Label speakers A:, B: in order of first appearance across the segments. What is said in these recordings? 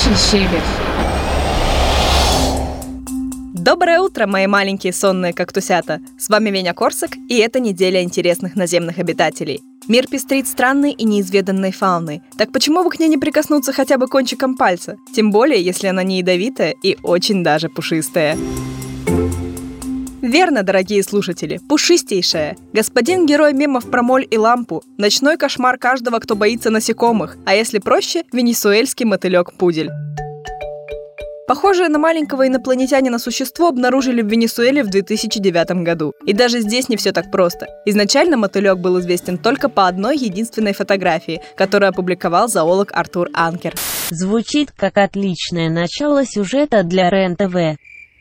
A: Птичий щебет.
B: Доброе утро, мои маленькие сонные кактусята! С вами Веня Корсак, и это неделя интересных наземных обитателей. Мир пестрит странной и неизведанной фауной. Так почему бы к ней не прикоснуться хотя бы кончиком пальца? Тем более, если она не ядовитая и очень даже пушистая. Верно, дорогие слушатели, пушистейшая. Господин герой мемов про моль и лампу. Ночной кошмар каждого, кто боится насекомых. А если проще, венесуэльский мотылек-пудель. Похожее на маленького инопланетянина существо обнаружили в Венесуэле в 2009 году. И даже здесь не все так просто. Изначально мотылек был известен только по одной единственной фотографии, которую опубликовал зоолог Артур Анкер.
C: Звучит как отличное начало сюжета для РЕН-ТВ.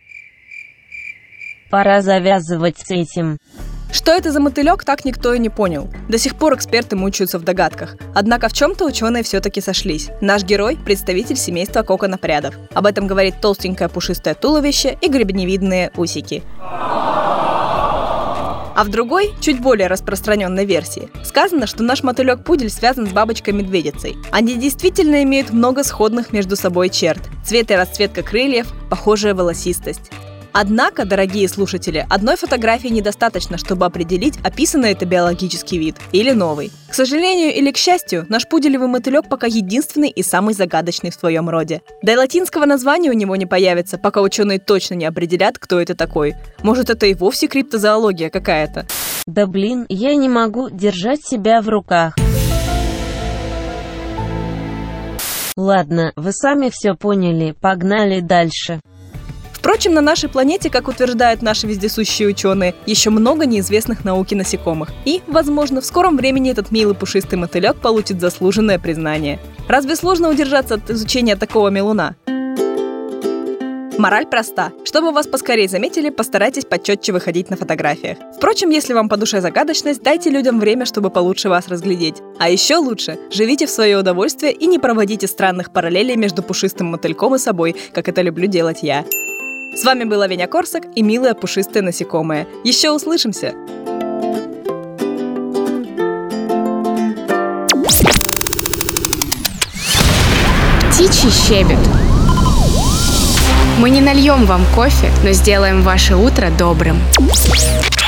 C: Пора завязывать с этим.
B: Что это за мотылек, так никто и не понял. До сих пор эксперты мучаются в догадках. Однако в чем-то ученые все-таки сошлись. Наш герой – представитель семейства коконопрядов. Об этом говорит толстенькое пушистое туловище и гребневидные усики. А в другой, чуть более распространенной версии, сказано, что наш мотылек-пудель связан с бабочкой-медведицей. Они действительно имеют много сходных между собой черт. Цвет и расцветка крыльев, похожая волосистость. Однако, дорогие слушатели, одной фотографии недостаточно, чтобы определить, описанный это биологический вид или новый. К сожалению или к счастью, наш пуделевый мотылек пока единственный и самый загадочный в своем роде. Да и латинского названия у него не появится, пока ученые точно не определят, кто это такой. Может, это и вовсе криптозоология какая-то.
C: Да блин, я не могу держать себя в руках. Ладно, вы сами все поняли, погнали дальше.
B: Впрочем, на нашей планете, как утверждают наши вездесущие ученые, еще много неизвестных науке насекомых. И, возможно, в скором времени этот милый пушистый мотылек получит заслуженное признание. Разве сложно удержаться от изучения такого милуна? Мораль проста. Чтобы вас поскорее заметили, постарайтесь почетче выходить на фотографиях. Впрочем, если вам по душе загадочность, дайте людям время, чтобы получше вас разглядеть. А еще лучше, живите в свое удовольствие и не проводите странных параллелей между пушистым мотыльком и собой, как это люблю делать я. С вами была Веня Корсак и милое пушистое насекомое. Еще услышимся!
A: Птичий щебет. Мы не нальем вам кофе, но сделаем ваше утро добрым.